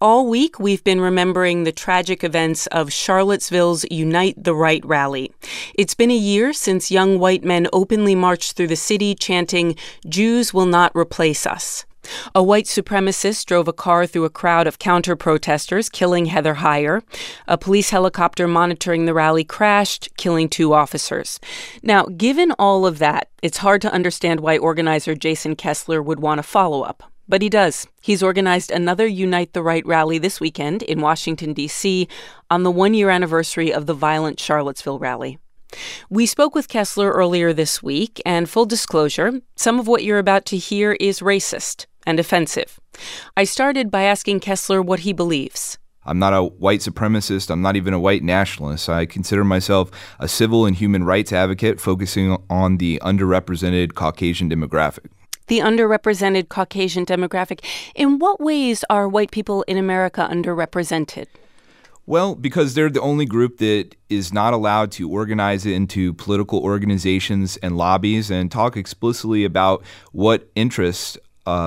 All week, we've been remembering the tragic events of Charlottesville's Unite the Right rally. It's been a year since young white men openly marched through the city chanting, "Jews will not replace us." A white supremacist drove a car through a crowd of counter-protesters, killing Heather Heyer. A police helicopter monitoring the rally crashed, killing 2 officers. Now, given all of that, it's hard to understand why organizer Jason Kessler would want to follow up. But he does. He's organized another Unite the Right rally this weekend in Washington, D.C., on the 1-year anniversary of the violent Charlottesville rally. We spoke with Kessler earlier this week, and full disclosure, some of what you're about to hear is racist and offensive. I started by asking Kessler what he believes. I'm not a white supremacist. I'm not even a white nationalist. I consider myself a civil and human rights advocate focusing on the underrepresented Caucasian demographic. The underrepresented Caucasian demographic. In what ways are white people in America underrepresented? Well, because they're the only group that is not allowed to organize into political organizations and lobbies and talk explicitly about what interests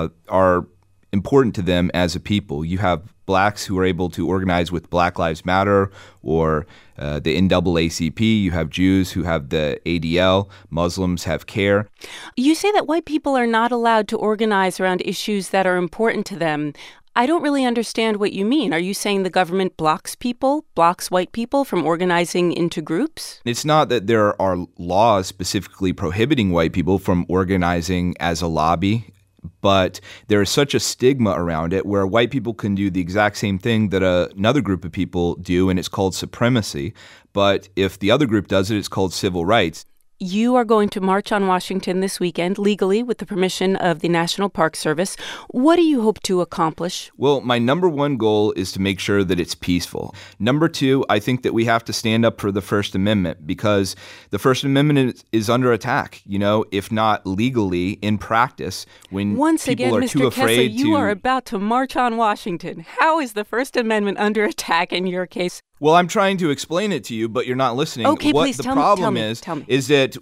are important to them as a people. You have blacks who are able to organize with Black Lives Matter or the NAACP. You have Jews who have the ADL. Muslims have CARE. You say that white people are not allowed to organize around issues that are important to them. I don't really understand what you mean. Are you saying the government blocks white people from organizing into groups? It's not that there are laws specifically prohibiting white people from organizing as a lobby, but there is such a stigma around it where white people can do the exact same thing that another group of people do, and it's called supremacy. But if the other group does it, it's called civil rights. You are going to march on Washington this weekend, legally, with the permission of the National Park Service. What do you hope to accomplish? Well, my number one goal is to make sure that it's peaceful. Number two, I think that we have to stand up for the First Amendment because the First Amendment is under attack, if not legally, in practice, when people are too afraid to... Once again, Mr. Kessler, you are about to march on Washington. How is the First Amendment under attack in your case? Well, I'm trying to explain it to you, but you're not listening. Okay, what please the tell problem me. is that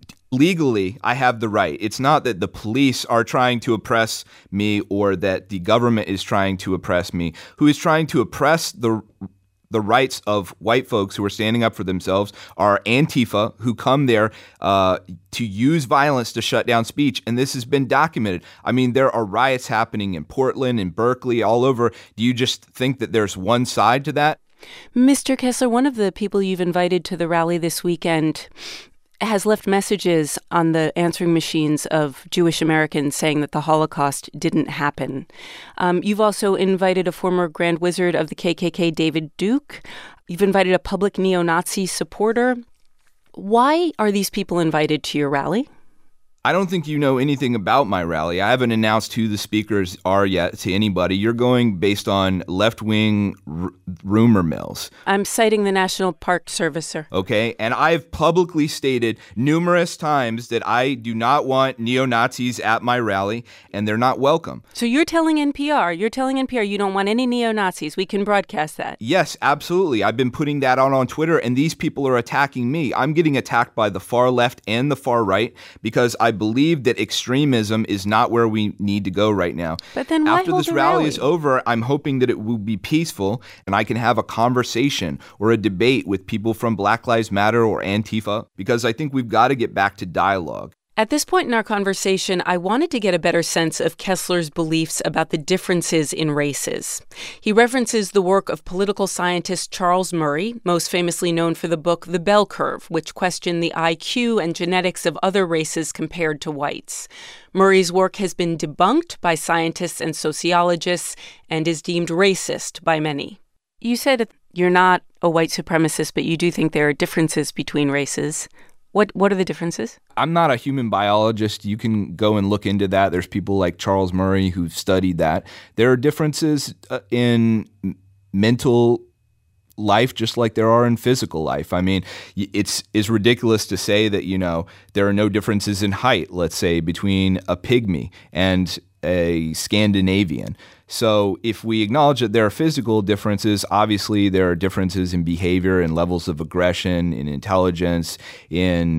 legally I have the right. It's not that the police are trying to oppress me or that the government is trying to oppress me. Who is trying to oppress the rights of white folks who are standing up for themselves are Antifa, who come there to use violence to shut down speech. And this has been documented. I mean, there are riots happening in Portland, in Berkeley, all over. Do you just think that there's one side to that? Mr. Kessler, one of the people you've invited to the rally this weekend has left messages on the answering machines of Jewish Americans saying that the Holocaust didn't happen. You've also invited a former Grand Wizard of the KKK, David Duke. You've invited a public neo-Nazi supporter. Why are these people invited to your rally? I don't think you know anything about my rally. I haven't announced who the speakers are yet to anybody. You're going based on left-wing rumor mills. I'm citing the National Park Service, sir. Okay, and I've publicly stated numerous times that I do not want neo-Nazis at my rally, and they're not welcome. So you're telling NPR you don't want any neo-Nazis. We can broadcast that. Yes, absolutely. I've been putting that on Twitter, and these people are attacking me. I'm getting attacked by the far left and the far right because I believe that extremism is not where we need to go right now. But then why after this rally is over, I'm hoping that it will be peaceful and I can have a conversation or a debate with people from Black Lives Matter or Antifa because I think we've got to get back to dialogue. At this point in our conversation, I wanted to get a better sense of Kessler's beliefs about the differences in races. He references the work of political scientist Charles Murray, most famously known for the book The Bell Curve, which questioned the IQ and genetics of other races compared to whites. Murray's work has been debunked by scientists and sociologists and is deemed racist by many. You said you're not a white supremacist, but you do think there are differences between races. What are the differences? I'm not a human biologist. You can go and look into that. There's people like Charles Murray who've studied that. There are differences in mental life just like there are in physical life. I mean, it's ridiculous to say that, there are no differences in height, let's say, between a pygmy and a Scandinavian. So if we acknowledge that there are physical differences, obviously there are differences in behavior and levels of aggression, in intelligence, in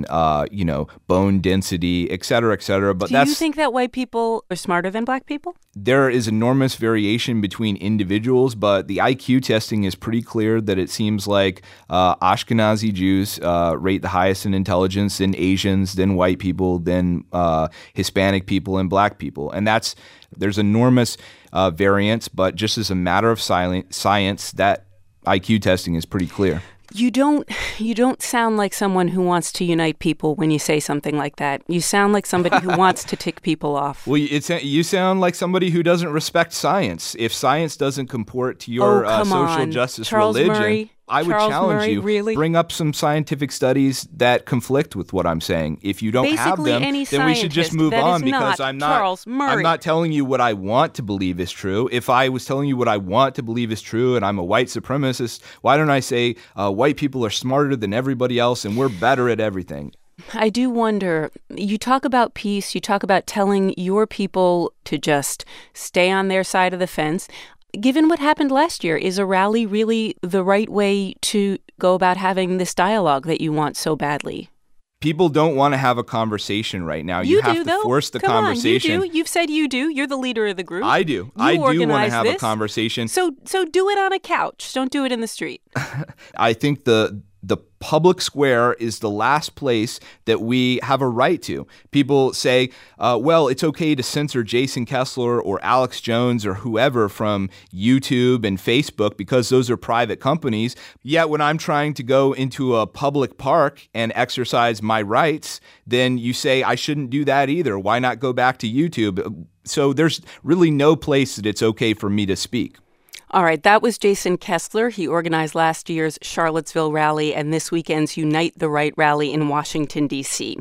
bone density, et cetera, et cetera. But do you think that white people are smarter than black people? There is enormous variation between individuals, but the IQ testing is pretty clear that it seems like Ashkenazi Jews rate the highest in intelligence, then Asians, then white people, then Hispanic people, and black people. And there's enormous variance, but just as a matter of science, that IQ testing is pretty clear. You don't sound like someone who wants to unite people when you say something like that. You sound like somebody who wants to tick people off. Well, you sound like somebody who doesn't respect science. If science doesn't comport to your social justice Charles religion, Murray. I would Charles challenge Murray, you. really? Bring up some scientific studies that conflict with what I'm saying. If you don't have them, then we should just move on because I'm not telling you what I want to believe is true. If I was telling you what I want to believe is true and I'm a white supremacist, why don't I say white people are smarter than everybody else and we're better at everything? I do wonder, you talk about peace, you talk about telling your people to just stay on their side of the fence. Given what happened last year, is a rally really the right way to go about having this dialogue that you want so badly? People don't want to have a conversation right now. You have do, to though. force the Come conversation. On, you do. You've said you do. You're the leader of the group. I do. I do want to have a conversation. So do it on a couch. Don't do it in the street. I think the public square is the last place that we have a right to. People say, well, it's okay to censor Jason Kessler or Alex Jones or whoever from YouTube and Facebook because those are private companies. Yet when I'm trying to go into a public park and exercise my rights, then you say I shouldn't do that either. Why not go back to YouTube? So there's really no place that it's okay for me to speak. All right, that was Jason Kessler. He organized last year's Charlottesville rally and this weekend's Unite the Right rally in Washington, D.C.